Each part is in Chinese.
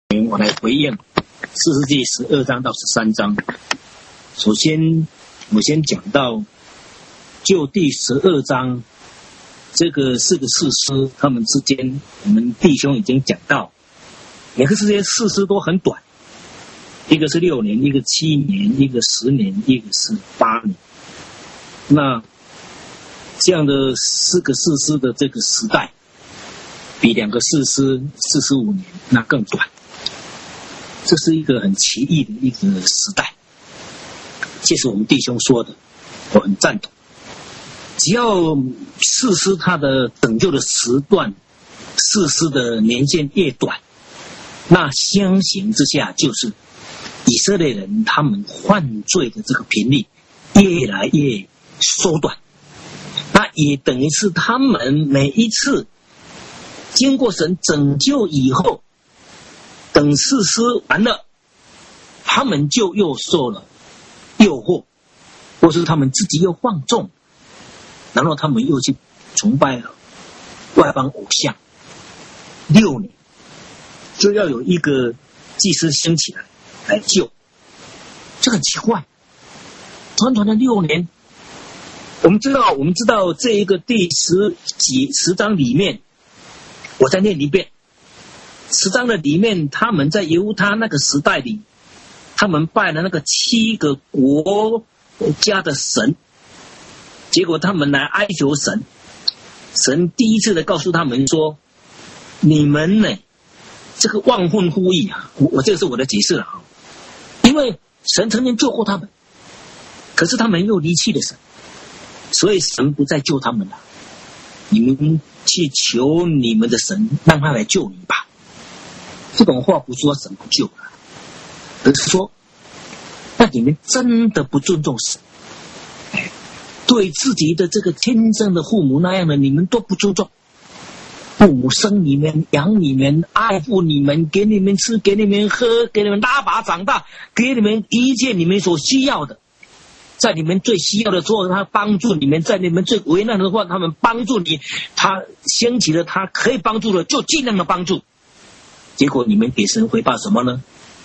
我来回应士师记12章到13章。首先，我先讲到就第12章这个4个士师他们之间，我们弟兄已经讲到，每个这些士师都很短，一个是6年，一个7年，一个10年，一个是8年。那这样的4个士师的这个时代，比2个士师45年那更短。这是一个很奇异的一个时代，这是我们弟兄说的，我很赞同。只要士师他的拯救的时段，士师的年限越短，那相形之下就是以色列人他们犯罪的这个频率越来越缩短。那也等于是他们每一次经过神拯救以后，等士师完了，他们就又受了诱惑，或是他们自己又放纵，然后他们又去崇拜了外邦偶像。6年就要有一个祭司兴起来救，这很奇怪。短短的6年，我们知道这一个第10章里面，我再念一遍。10章的里面，他们在犹他那个时代里，他们拜了那个7个国家的神，结果他们来哀求神，神第一次的告诉他们说，你们呢这个忘婚呼义啊，我这个是我的解释了啊，因为神曾经救过他们，可是他们又离弃了神，所以神不再救他们了，你们去求你们的神，让他来救你吧。这种话不是说神不救了，而是说，那你们真的不尊重神，对自己的这个天生的父母那样的你们都不尊重。父母生你们、养你们、爱护你们，给你们吃、给你们喝、给你们拉拔长大，给你们一切你们所需要的，在你们最需要的时候他帮助你们，在你们最为难的话他们帮助你，他兴起了他可以帮助的就尽量的帮助。结果你们给神回报什么呢？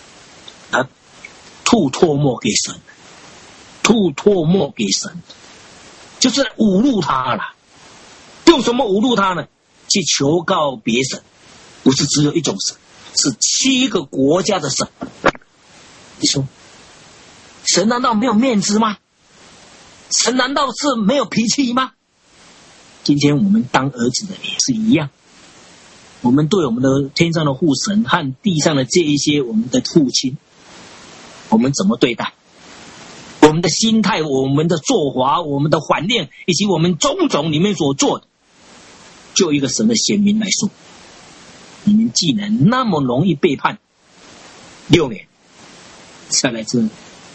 吐唾沫给神，吐唾沫给神，就是侮辱他了。用什么侮辱他呢？去求告别神，不是只有一种神，是7个国家的神。你说，神难道没有面子吗？神难道是没有脾气吗？今天我们当儿子的也是一样。我们对我们的天上的父神和地上的这一些我们的父亲，我们怎么对待？我们的心态、我们的做法、我们的反应，以及我们种种里面所做的，就一个神的显明来说，你们既然那么容易背叛，6年，再来呢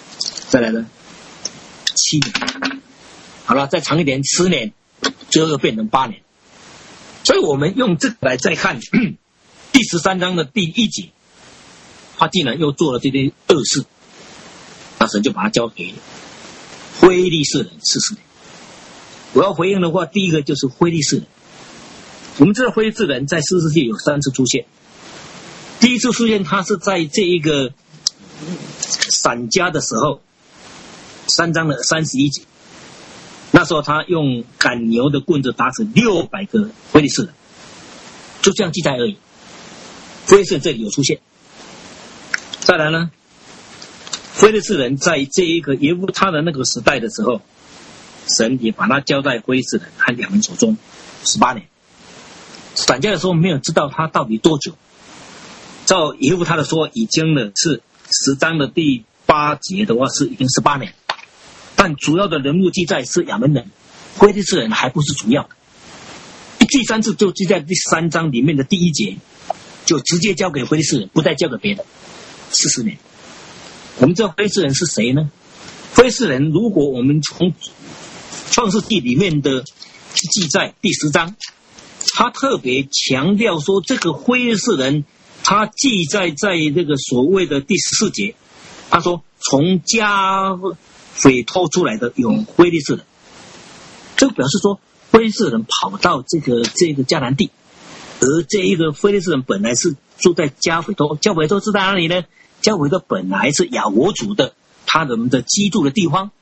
7年，好了，再长一点10年，最后又变成8年。所以我们用这个来再看第13章的第1节，他竟然又做了这些恶事，那神就把他交给非利士人40年。我要回应的话，第一个就是非利士人。我们知道非利士人在士师记有3次出现，第一次出现他是在这一个闪家的时候，3章的31节，那时候他用赶牛的棍子打死600个非利士人，就这样记载而已。非利士人这里有出现。再来呢，非利士人在这一个耶夫他的那个时代的时候，神也把他交在非利士人和两人手中18年。闪家的时候没有知道他到底多久，照耶夫他的说，已经呢是10章的第8节的话是已经18年。但主要的人物记载是亚门人，非利士人还不是主要的。第3次就记在第3章里面的第1节，就直接交给非利士人，不再交给别的。40年。我们知道非利士人是谁呢？非利士人，如果我们从创世纪里面的记载第10章，他特别强调说，这个非利士人他记载在这个所谓的第14节，他说从家匪偷出来的有非利士人，这个表示说非利士人跑到这个迦南地， 而这一个非利士人本来是住在加斐多，加斐多是在哪里呢？加斐多本来是亚伯族的他们的居住的地方。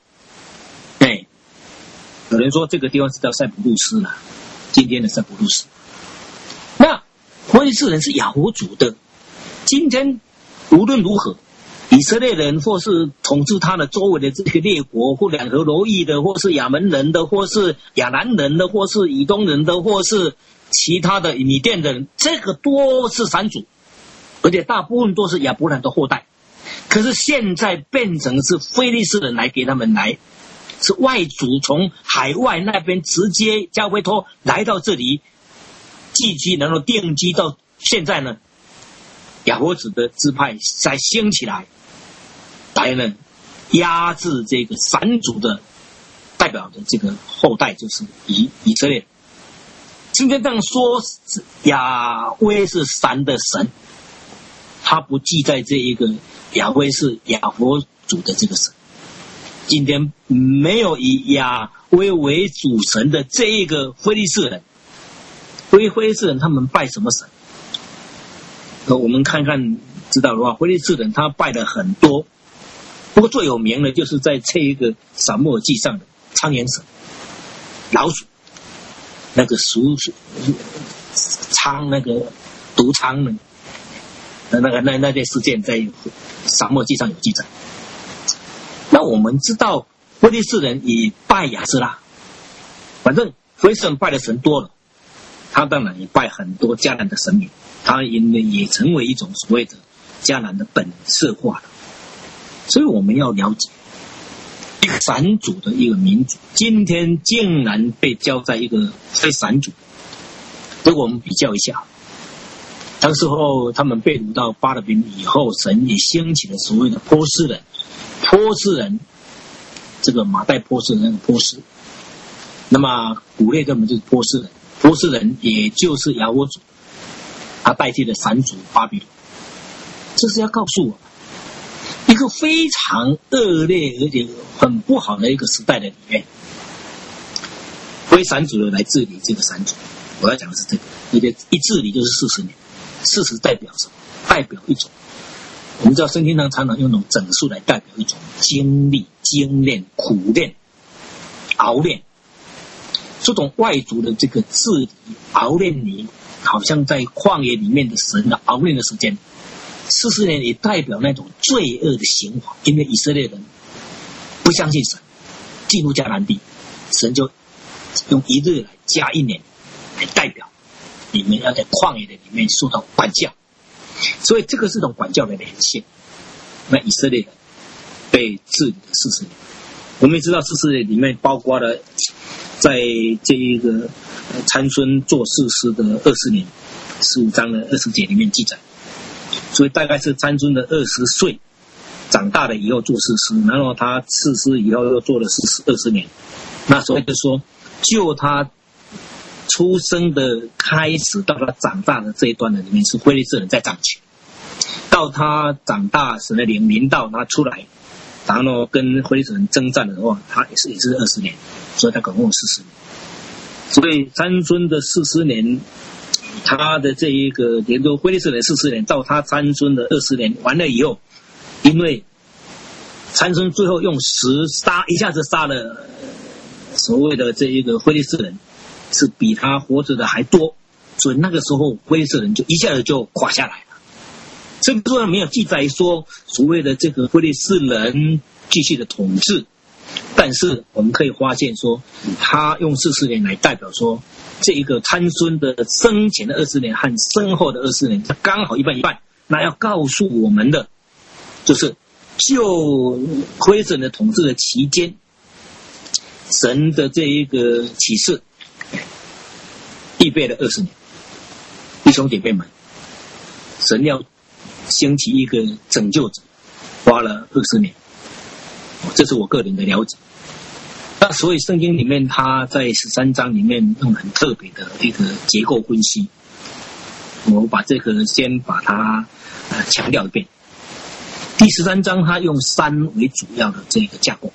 有人说这个地方是叫塞浦路斯啦，今天的塞浦路斯。那非利士人是亚伯族的，今天无论如何，以色列人或是统治他的周围的这个列国，或两河流域的，或是亚门人的，或是亚兰人的，或是以东人的，或是其他的米甸的人，这个多是闪族，而且大部分都是亚伯兰的后代。可是现在变成是非利士人来给他们来，是外族从海外那边直接加菲托来到这里寄居，然后定居到现在呢，亚伯子的支派才兴起来，来呢压制这个闪族的代表的这个后代，就是以色列。今天这样说，亚威是闪的神，他不记在这一个亚威是亚伯主的这个神。今天没有以亚威为主神的这一个非利士人，非利士人他们拜什么神？我们看看知道的话，非利士人他拜了很多，不过最有名的就是在这一个撒母耳记上的苍蝇神、老鼠，那个鼠苍那个毒苍呢，那件事件在撒母耳记上有记载。那我们知道非利士人也拜亚斯拉，反正非利士人拜的神多了，他当然也拜很多迦南的神明，他也成为一种所谓的迦南的本色化了。所以我们要了解一个闪族的一个民族，今天竟然被交在一个非闪族。如果我们比较一下，当时候他们被掳到巴勒宾以后，神也兴起了所谓的波斯人。波斯人，这个马代波斯人那个波斯，那么古列根本就是波斯人，波斯人也就是亚伯族，他代替了闪族巴比伦。这是要告诉我们一个非常恶劣而且很不好的一个时代的里面，非闪族的来治理这个闪族。我要讲的是这个，而且一治理就是40年。40代表什么？代表一种。我们知道圣经上常常用那种整数来代表一种经历、精炼、苦练、熬练。这种外族的这个治理、熬练你，好像在旷野里面的神的熬练的时间，40年也代表那种罪恶的刑罚。因为以色列人不相信神，进入迦南地，神就用1日来加1年来代表你们要在旷野的里面受到管教。所以这个是种管教的连线。那以色列人被治理的40年，我们也知道40年里面包括了在这一个参孙做士师的20年，15章的20节里面记载。所以大概是参孙的20岁长大了以后做士师，然后他士师以后又做了20年。那所以就说，就他出生的开始到他长大的这一段的里面，是非利士人在掌权，到他长大神的灵临到他出来，然后跟非利士人征战的话，他也是20年，所以他总共40年。所以参孙的40年，他的这一个连着非利士人40年，到他参孙的20年完了以后，因为参孙最后用石一下子杀了所谓的这一个非利士人，是比他活着的还多，所以那个时候非利士人就一下子就垮下来了。这个书上没有记载说所谓的这个非利士人继续的统治，但是我们可以发现说，他用40年来代表说，这一个参孙的生前的20年和身后的20年，刚好一半一半。那要告诉我们的就是，就非利士人的统治的期间，神的这一个启示预备了20年。弟兄姐妹们，神要兴起一个拯救者，花了20年，这是我个人的了解。那所以圣经里面他在13章里面用很特别的一个结构分析，我把这个先把它强调一遍。第13章他用3为主要的这个架构，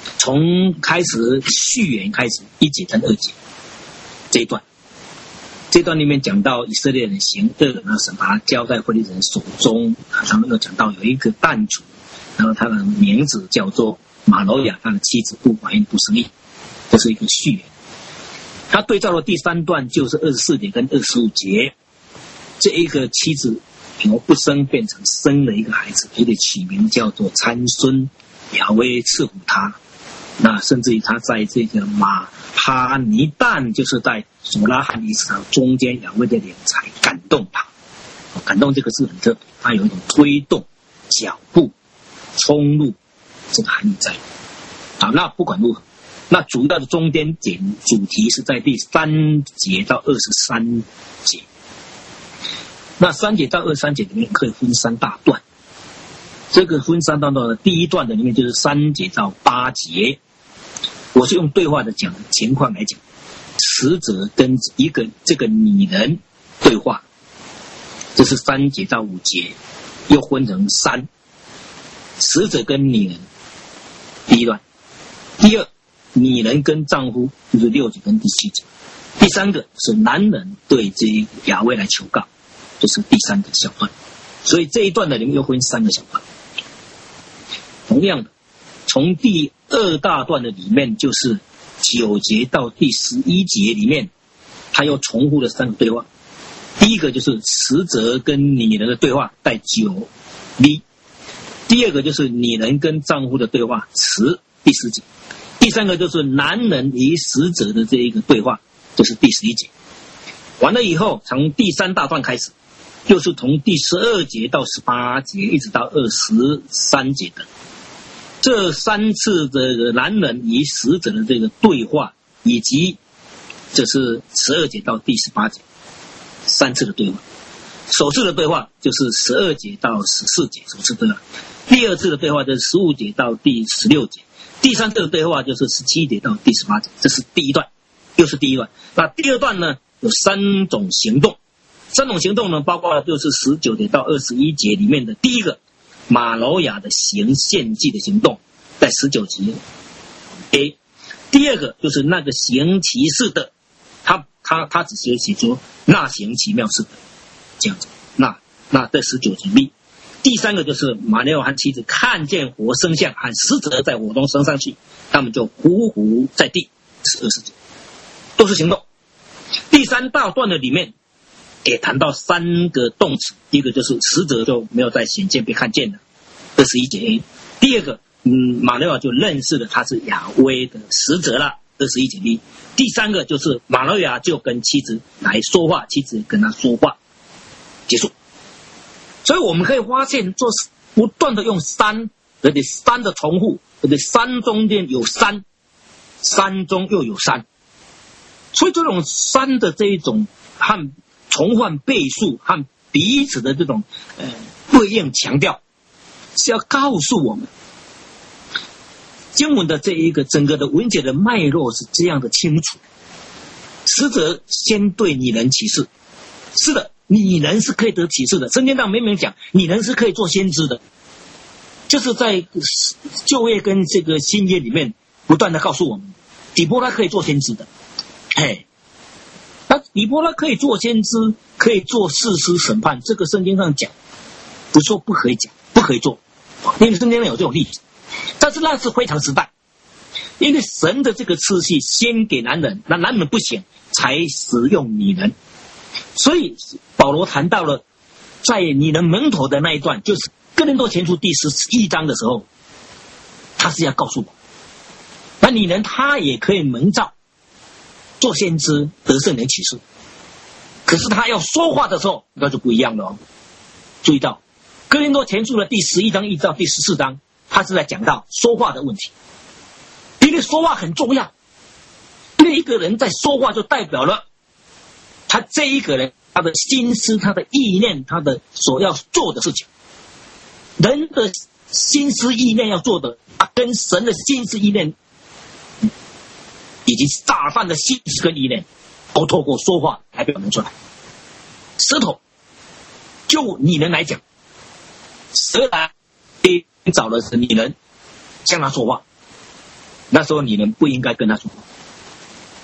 从开始序言开始1节跟2节这一段， 这段里面讲到以色列人行恶，然后神把他交在非利士人手中。他们又讲到有一个弹主，然后他的名字叫做马罗亚，他的妻子不怀孕不生育，这是一个序言。他对照的第3段就是24节跟25节，这一个妻子由不生变成生了一个孩子，也得取名叫做参孙，亚威赐福他。那甚至于他在这个马哈尼旦，就是在索拉和以斯坦中间，亚威的脸才感动他。感动这个字很特别，它有一种推动、脚步、冲入这个含义在。好，那不管如何，那主要的中间点主题是在第3节到23节。那3节到23节里面可以分3大段。这个分3大段的第一段的里面就是3节到8节，我是用对话的讲情况来讲，使者跟这个女人对话，这是3节到5节，又分成3，使者跟女人第一段，第二女人跟丈夫就是6节跟第7节，第3个是男人对这个亚威来求告，就是第3个小段。所以这一段的里面又分3个小段。同样的，从第2大段的里面，就是9节到第11节里面，他又重复了3个对话。第一个就是使者跟女人的对话，带9 b。第二个就是女人跟丈夫的对话，10第10节。第3个就是男人与使者的这一个对话，就是第11节。完了以后，从第3大段开始，就是从第12节到18节，一直到23节的这3次的男人与使者的这个对话，以及就是12节到第18节3次的对话。首次的对话就是12节到14节，首次对话。第二次的对话就是15节到第16节。第3次的对话就是17节到第18节，这是第一段，又是第一段。那第二段呢，有3种行动。3种行动呢，包括就是19节到21节里面的第一个马罗亚的行献祭的行动，在19节 A。 第二个就是那个行奇事的，他只是写出那行奇妙事的这样子，那在19节 B。 第3个就是马利亚和妻子看见活生像和使者在火中升上去，他们就匍匐在地，是20节，都是行动。第3大段的里面也谈到3个动词，第一个就是使者就没有再显见被看见了，21节 A。 第二个马利亚就认识了他是亚威的使者了，21节 B。 第3个就是马利亚就跟妻子来说话，妻子跟他说话，结束。所以我们可以发现，做不断的用3，而且3的重复，而且3中间有3中又有3，所以这种3的这一种和重换倍数和彼此的这种对应强调，是要告诉我们经文的这一个整个的文节的脉络是这样的清楚。使者先对女人启示，是的，女人是可以得启示的，圣经上明明讲女人是可以做先知的，就是在旧约跟这个新约里面不断的告诉我们，底波拉可以做先知的。那底波拉可以做先知，可以做士师审判，这个圣经上讲，不说不可以讲，不可以做，因为圣经上有这种例子。但是那是非常时代，因为神的这个次序先给男人，那男人不行才使用女人。所以保罗谈到了在女人门头的那一段，就是哥林多前书第11章的时候，他是要告诉我，那女人她也可以蒙召做先知，得圣灵启示，可是她要说话的时候那就不一样了哦。注意到哥林多前书的第11章一直到第14章，他是在讲到说话的问题，因为说话很重要，因为一个人在说话就代表了他这一个人他的心思、他的意念、他的所要做的事情。人的心思意念要做的，跟神的心思意念以及撒旦的心思跟意念都透过说话来表明出来。舌头就女人来讲，蛇来找了女人向他说话，那时候女人不应该跟他说话。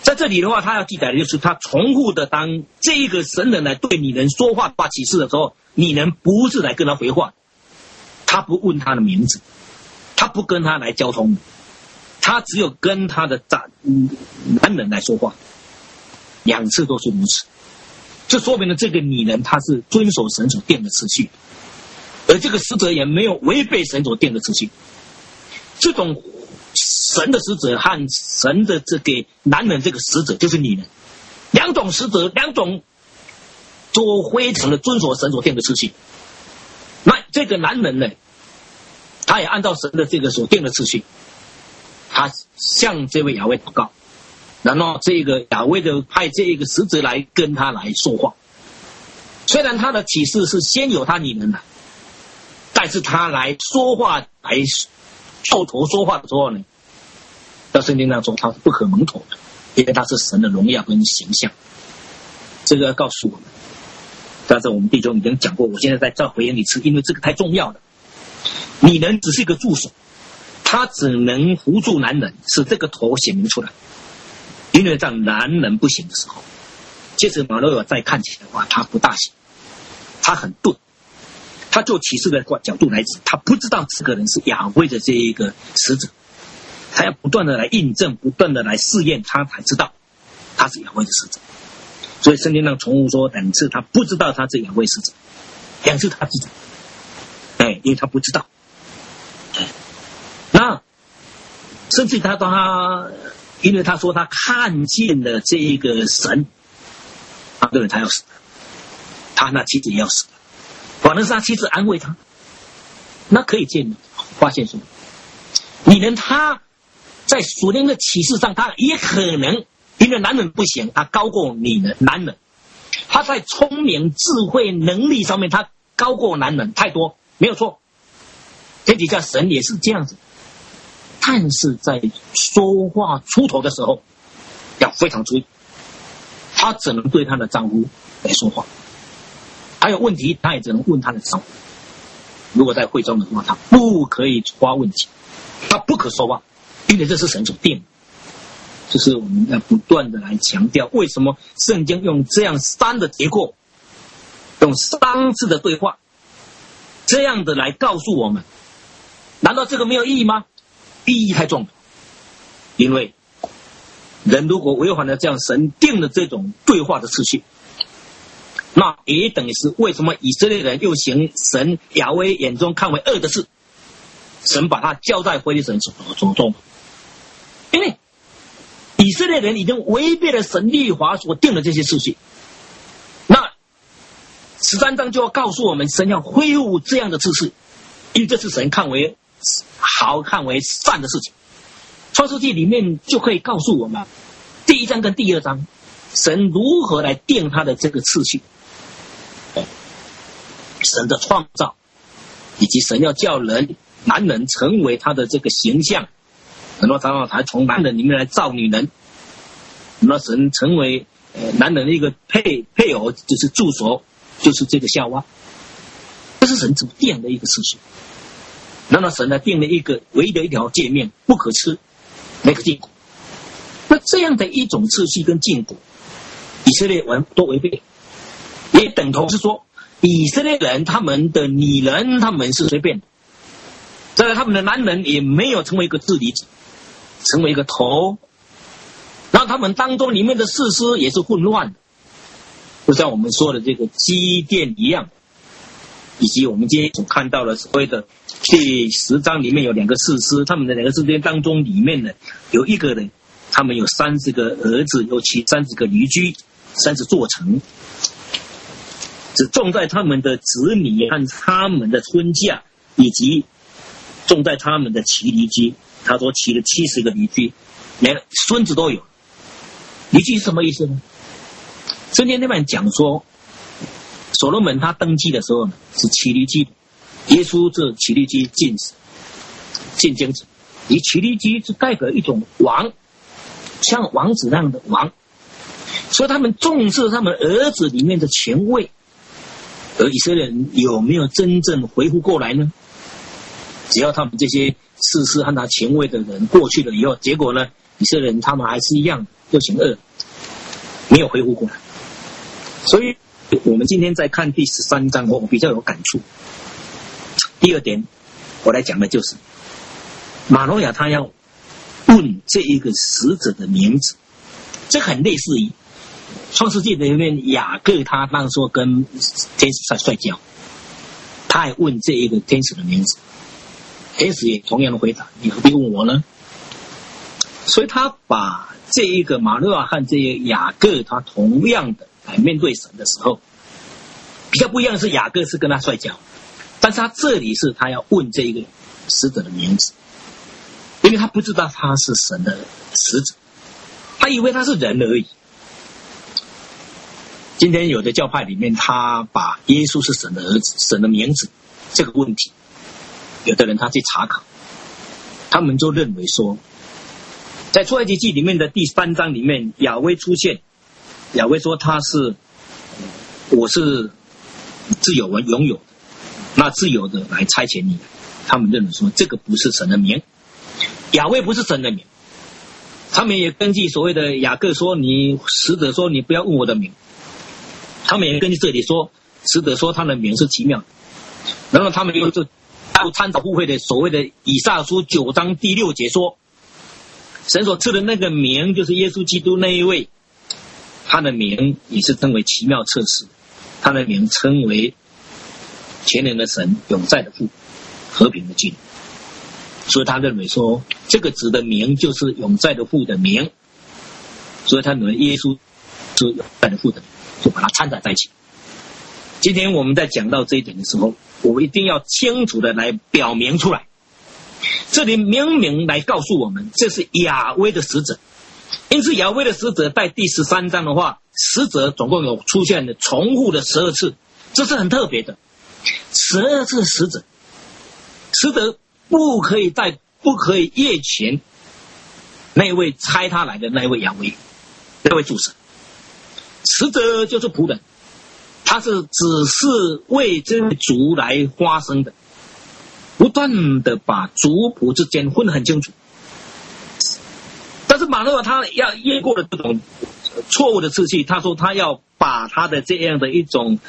在这里的话，他要记载的就是他重复的，当这一个神人来对女人说话发启示的时候，女人不是来跟他回话，他不问他的名字，他不跟他来交通，他只有跟他的男人来说话，2次都是如此。这说明了这个女人她是遵守神所定的次序，而这个使者也没有违背神所定的次序。这种神的使者和神的这个男人这个使者就是女人，2种使者，2种都非常的遵守神所定的次序。那这个男人呢，他也按照神的这个所定的次序，他向这位亚威祷告，然后这个亚威就派这一个使者来跟他来说话。虽然他的启示是先有他女人的，但是他来说话来叩头说话的时候呢，到圣经上说他是不可蒙头的，因为他是神的荣耀跟形象。这个要告诉我们，但是我们弟兄已经讲过，我现在再回应一次，因为这个太重要了。女人只是一个助手，她只能扶助男人，使这个头显明出来。因为让男人不行的时候，接着马诺尔再看起来的话，他不大行，他很钝。他就启示的角度来指，他不知道这个人是亚威的这一个使者，他要不断的来印证，不断的来试验，他才知道他是亚威的使者。所以圣经上重复说2次他不知道他是亚威使者，2次他知道，因为他不知道。那甚至因为他说他看见了这一个神，他认为他要死了，他那妻子也要死了，反而是他妻子安慰他。那可以发现说，女人他在属灵的启示上，他也可能因为男人不行，他高过男人，他在聪明智慧能力上面他高过男人太多，没有错，天底下神也是这样子。但是在说话出头的时候要非常注意，他只能对他的丈夫来说话，还有问题他也只能问他的丈夫。如果在会中的话，他不可以发问题，他不可说话，因为这是神所定的。这是我们要不断的来强调，为什么圣经用这样3的结构，用3次的对话，这样的来告诉我们，难道这个没有意义吗？意义太重了。因为人如果违反了这样神定的这种对话的次序，那也等于是为什么以色列人又行神亚威眼中看为恶的事，神把他交在非利士人手中。因为以色列人已经违背了神律法所定的这些次序，那13章就要告诉我们，神要恢复这样的次序，因为这是神看为好、看为善的事情。创世纪里面就可以告诉我们，第1章跟第2章神如何来定他的这个次序，神的创造，以及神要叫男人成为他的这个形象，很多常常还从男人里面来造女人，那神成为男人的一个配偶，就是助手，就是这个夏娃。这是神怎么定的一个次序。然后神呢定了一个唯一的一条诫命，不可吃那个禁果。那这样的一种次序跟禁果，以色列人都违背，也等同是说以色列人他们的女人他们是随便的，再来他们的男人也没有成为一个治理者，成为一个头，然后他们当中里面的士师也是混乱的，就像我们说的这个基甸一样，以及我们今天所看到的所谓的第10章里面有2个士师，他们的2个士师当中里面呢有一个人，他们有30个儿子，尤其30个驴驹，30座城，只种在他们的子女和他们的婚嫁，以及种在他们的骑驴驹。他说骑了70个驴驹，连孙子都有。驴驹是什么意思呢？圣经那边讲说，所罗门他登基的时候呢是骑驴驹，耶稣这骑驴驹进京子，以骑驴驹是代表一种王，像王子那样的王，所以他们重视他们儿子里面的权位。而以色列人有没有真正恢复过来呢？只要他们这些士师和他权位的人过去了以后，结果呢，以色列人他们还是一样又行恶，没有恢复过来。所以我们今天在看第13章，我比较有感触。第二点，我来讲的就是马诺亚他要问这一个死者的名字，这很类似于创世纪里面雅各他当时说跟天使在摔跤，他还问这一个天使的名字，天使也同样的回答，你何必问我呢？所以他把这一个马诺亚和这个雅各他同样的来面对神的时候，比较不一样的是雅各是跟他摔跤，但是他这里是他要问这一个死者的名字，因为他不知道他是神的使者，他以为他是人而已。今天有的教派里面，他把耶稣是神的儿子、神的名字这个问题，有的人他去查考，他们就认为说，在出埃及记里面的第3章里面，亚威出现，亚威说他是我是自有人拥有的，那自由的来差遣你，他们认为说这个不是神的名，亚威不是神的名。他们也根据所谓的雅各说，你使者说你不要问我的名，他们也根据这里说，使者说他的名是奇妙的。然后他们又参照互会的所谓的以赛亚书9章第6节说，神所赐的那个名就是耶稣基督那一位，他的名也是称为奇妙策士，他的名称为全能的神、永在的父、和平的君。所以他认为说，这个指的名就是永在的父的名，所以他认为耶稣是永在的父的名，就把它掺杂在一起。今天我们在讲到这一点的时候，我一定要清楚的来表明出来。这里明明来告诉我们，这是亚威的使者。因此亚威的使者在第13章的话，使者总共有出现了重复的12次，这是很特别的。12次使者，使者不可以越权那位差他来的那位亚威，那位主神。使者就是仆人，他是只是为这个族来发声的，不断的把族仆之间分得很清楚。但是马诺亚他要越过了这种错误的次序，他说他要把他的这样的一种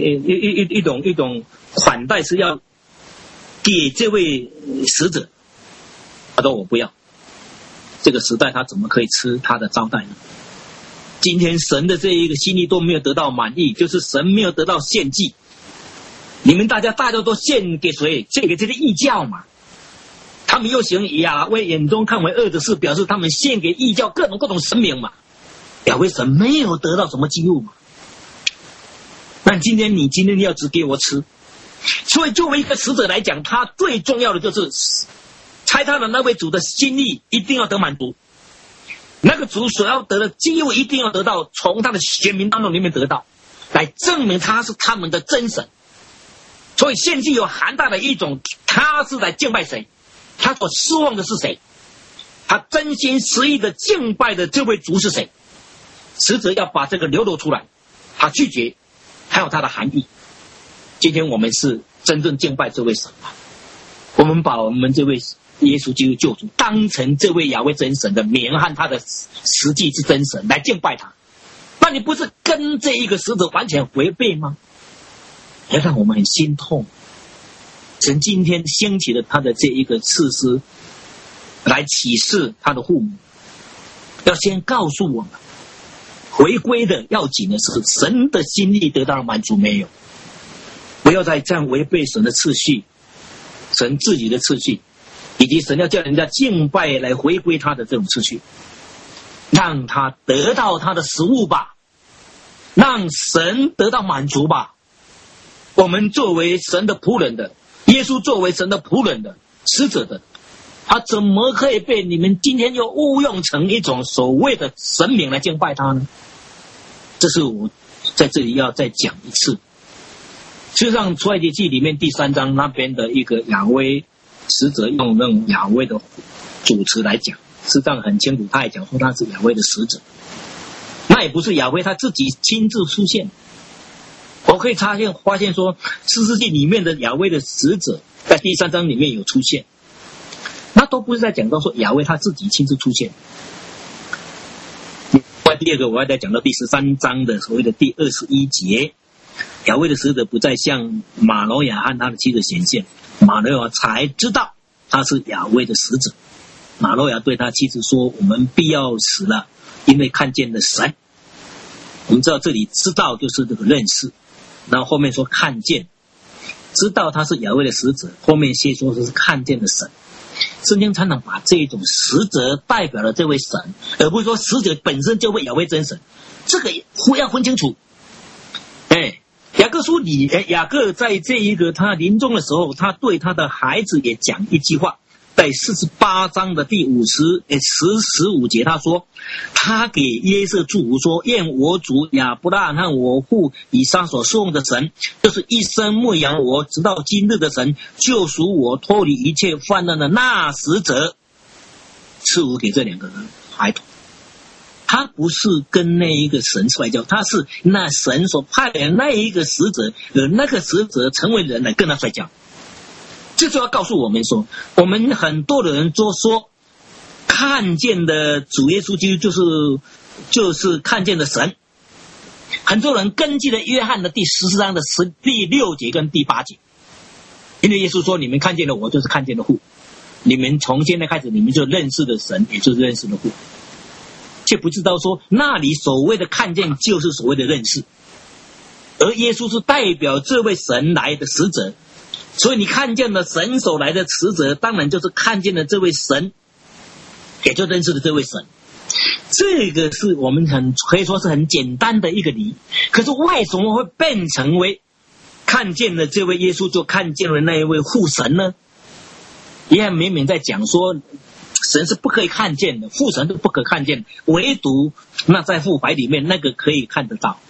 款待是要给这位使者，他说我不要，这个时代他怎么可以吃他的招待呢？今天神的这一个心意都没有得到满意，就是神没有得到献祭。你们大家都献给谁？献给这些异教嘛。他们又行亚威眼中看为恶的事，表示他们献给异教各种神明嘛。亚威神没有得到什么祭物嘛。那今天你要只给我吃，所以作为一个使者来讲，他最重要的就是差他的那位主的心意一定要得满足，那个主所要得的机会一定要得到，从他的选民当中里面得到，来证明他是他们的真神。所以献祭有含大的一种，他是来敬拜谁，他所侍奉的是谁，他真心实意的敬拜的这位主是谁，使者要把这个流露出来，他拒绝还有他的含义。今天我们是真正敬拜这位神啊，我们把我们这位耶稣基督救主当成这位亚威真神的名和他的实际之真神来敬拜他，那你不是跟这一个使者完全违背吗？要让我们很心痛。神今天兴起了他的这一个士师来启示他的父母，要先告诉我们，回归的要紧的是神的心意得到了满足没有，不要再这样违背神的次序，神自己的次序，以及神要叫人家敬拜来回归他的这种次序，让他得到他的食物吧，让神得到满足吧。我们作为神的仆人的，耶稣作为神的仆人的使者的，他怎么可以被你们今天又误用成一种所谓的神明来敬拜他呢？这是我在这里要再讲一次。事实上出埃及记里面第3章那边的一个亚威使者用那种亚威的主词来讲，事实上很清楚，他也讲说他是亚威的使者，那也不是亚威他自己亲自出现。我可以发现说士师记里面的亚威的使者在第3章里面有出现，那都不是在讲到说亚威他自己亲自出现。 第二个，我要再讲到第13章的所谓的第21节，雅威的使者不再向马诺亚和他的妻子显现，马诺亚才知道他是雅威的使者。马诺亚对他妻子说：“我们必要死了，因为看见了神。”我们知道这里知道就是这个认识，然后后面说看见，知道他是雅威的使者，后面先说是看见了神。圣经常常把这种使者代表了这位神，而不是说使者本身就为雅威真神，这个要分清楚。雅各书里，雅各在这一个他临终的时候，他对他的孩子也讲一句话，在48章的第15节，他说他给约瑟祝福说：愿我主亚伯拉罕和我父以撒所侍奉的神，就是一生牧养我直到今日的神，救赎我脱离一切患难的那使者，赐福给这两个孩童。他不是跟那一个神摔跤，他是那神所派的那一个使者，那个使者成为人来跟他摔跤。这就要告诉我们说，我们很多的人都说看见的主耶稣基督就是看见的神。很多人根据了约翰的第14章的第6节跟第8节，因为耶稣说你们看见了我就是看见了父，你们从现在开始你们就认识了神，也就是认识了父，却不知道说那里所谓的看见就是所谓的认识，而耶稣是代表这位神来的使者，所以你看见了神所来的使者，当然就是看见了这位神，也就认识了这位神。这个是我们可以说是很简单的一个理，可是为什么会变成为看见了这位耶稣就看见了那一位父神呢？约翰明明在讲说神是不可以看见的，父神是不可看见，唯独那在父怀里面那个可以看得到。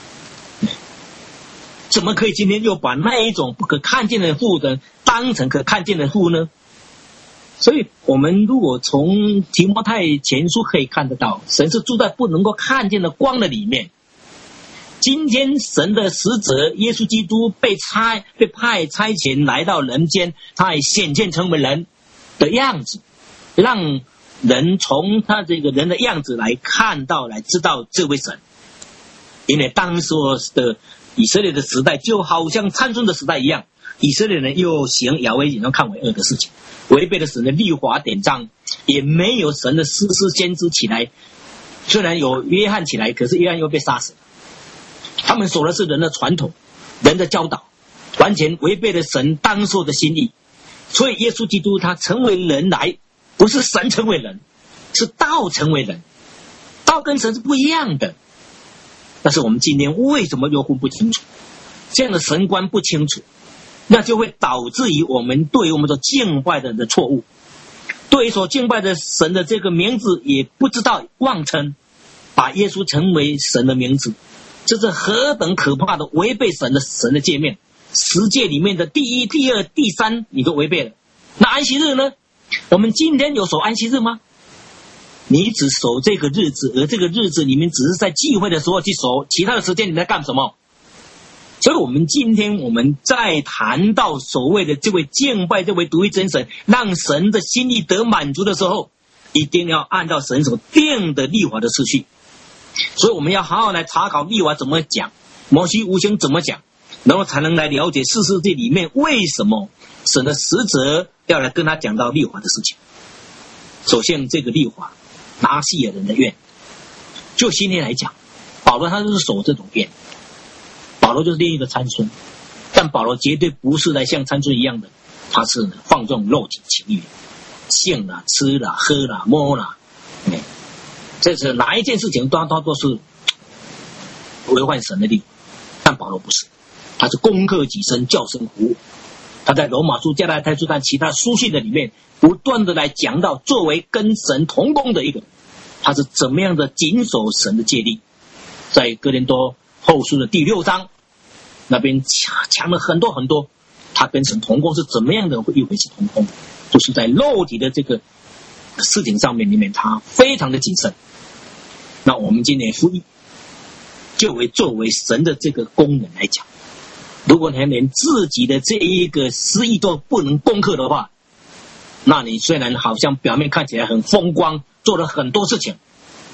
怎么可以今天又把那一种不可看见的父的当成可看见的父呢？所以我们如果从提摩太前书可以看得到，神是住在不能够看见的光的里面。今天神的使者耶稣基督被派差遣来到人间，他也显现成为人的样子，让人从他这个人的样子来看到来知道这位神。因为当时的以色列的时代就好像参孙的时代一样，以色列人又行雅威眼中看为恶的事情，违背了神的律法典章，也没有神的士师先知起来，虽然有约翰起来，可是约翰又被杀死了。他们守的是人的传统，人的教导，完全违背了神当时的心意。所以耶稣基督他成为人来，不是神成为人，是道成为人，道跟神是不一样的。但是我们今天为什么又分不清楚？这样的神观不清楚，那就会导致于我们对于我们所敬拜的人的错误，对于所敬拜的神的这个名字也不知道妄称，把耶稣成为神的名字，这是何等可怕的违背神的诫命。十诫里面的第1、第2、第3你都违背了。那安息日呢？我们今天有守安息日吗？你只守这个日子，而这个日子你们只是在聚会的时候去守，其他的时间你在干什么？所以我们今天我们在谈到所谓的这位敬拜这位独一真神，让神的心意得满足的时候，一定要按照神所定的律法的次序。所以我们要好好来查考律法怎么讲，摩西五经怎么讲，然后才能来了解四世纪里面为什么神的使者要来跟他讲到律法的事情。首先这个律法拿细尔人的愿，就今天来讲，保罗他就是守这种愿，保罗就是另一个参孙，但保罗绝对不是来像参孙一样的，他是放纵肉体情欲，性啦、吃啦、喝啦、摸啦，这是哪一件事情都是违反神的律，但保罗不是，他是攻克己身，叫神服务。他在罗马书、加拉太书和其他书信的里面不断的来讲到，作为跟神同工的一个人，他是怎么样的谨守神的诫律。在哥林多后书的第6章那边讲了很多很多，他跟神同工是怎么样的一回事同工，就是在肉体的这个事情上面里面他非常的谨慎。那我们今年福音就作为神的这个功能来讲，如果你还连自己的这一个私意都不能攻克的话，那你虽然好像表面看起来很风光，做了很多事情，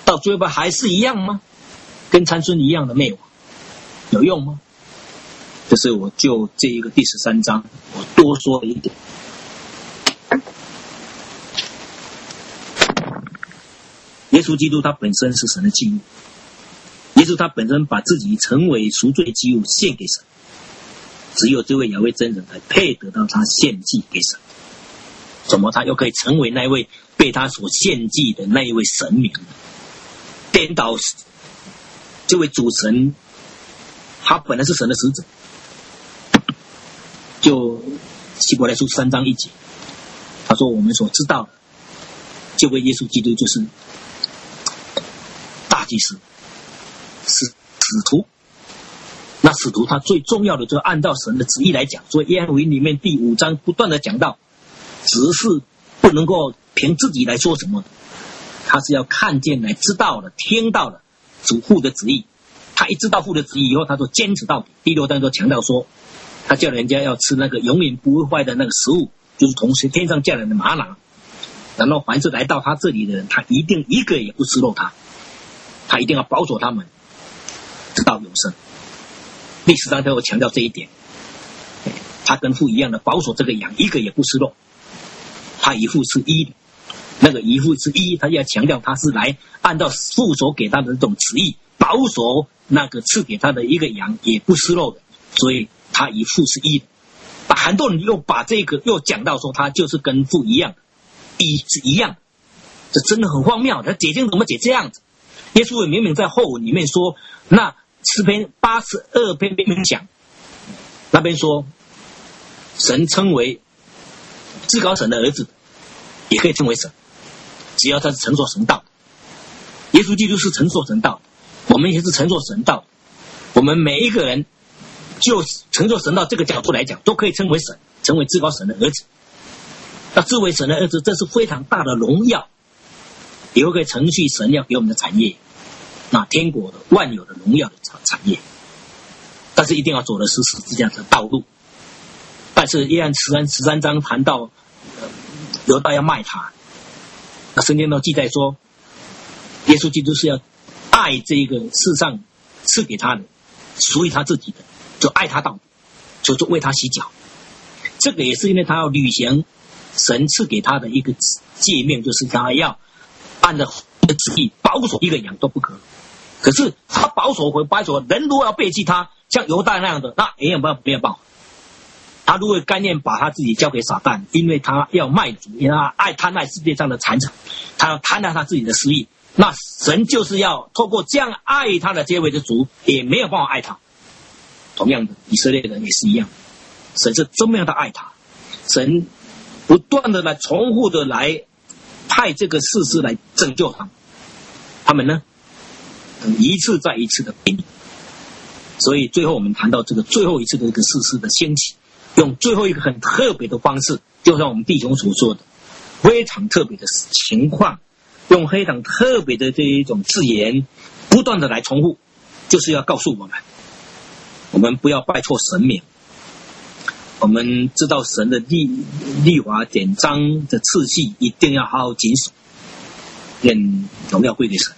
到最后还是一样吗？跟参孙一样的灭亡，有用吗？这是我就这一个第13章，我多说了一点。耶稣基督他本身是神的祭物，耶稣他本身把自己成为赎罪祭物献给神，只有这位亚威真人才配得到他献祭给神。怎么他又可以成为那位被他所献祭的那一位神明呢？颠倒这位主神，他本来是神的使者。就希伯来书3章1节，他说我们所知道的这位耶稣基督就是大祭司，是使徒。那使徒他最重要的就是按照神的旨意来讲，所以约翰福音里面第5章不断的讲到，只是不能够凭自己来说什么，他是要看见来知道了听到了主父的旨意，他一知道父的旨意以后，他就坚持到底。第6章就强调说，他叫人家要吃那个永远不会坏的那个食物，就是从天上下来的玛瑙。然后凡是来到他这里的人，他一定一个也不失落他一定要保守他们直到永生。第10章最后强调这一点，他跟父一样的保守这个羊，一个也不失落。他与父是一的，那个与父是一，他要强调他是来按照父所给他的这种旨意，保守那个赐给他的一个羊也不失落的，所以他与父是一的。很多人又把这个又讲到说他就是跟父一样的，一是一样的，这真的很荒谬。他解经怎么解这样子？耶稣也明明在后文里面说，那诗篇82篇明明讲，那边说神称为至高神的儿子，也可以称为神，只要他是承受神道的。耶稣基督是承受神道的，我们也是承受神道的。我们每一个人就承受神道这个角度来讲，都可以称为神，成为至高神的儿子。那自为神的儿子，这是非常大的荣耀，也会可以承续神要给我们的产业，那天国的万有的荣耀的产业。但是一定要走的是十字架的道路。但是约翰13章谈到犹大要卖他，那圣经都记载说，耶稣基督是要爱这个世上赐给他的属于他自己的，就爱他到底，就为他洗脚。这个也是因为他要履行神赐给他的一个诫命，就是他要按照的旨意保守一个羊都不可。可是他保守人如果要背弃他，像犹大那样的，那没有办法。他如果甘愿把他自己交给撒旦，因为他要卖主，因为他贪爱世界上的财产，他要贪爱他自己的私欲，那神就是要透过这样爱他的这位的主，也没有办法爱他。同样的，以色列人也是一样，神是这么样的爱他，神不断的来重复的来派这个士师来拯救他们，他们呢一次再一次的背逆。所以最后我们谈到这个最后一次的这个士师的兴起，用最后一个很特别的方式，就像我们弟兄所说的，非常特别的情况，用非常特别的这一种字眼，不断的来重复，就是要告诉我们不要拜错神明。我们知道神的律法典章的次序一定要好好谨守，愿荣耀归给神。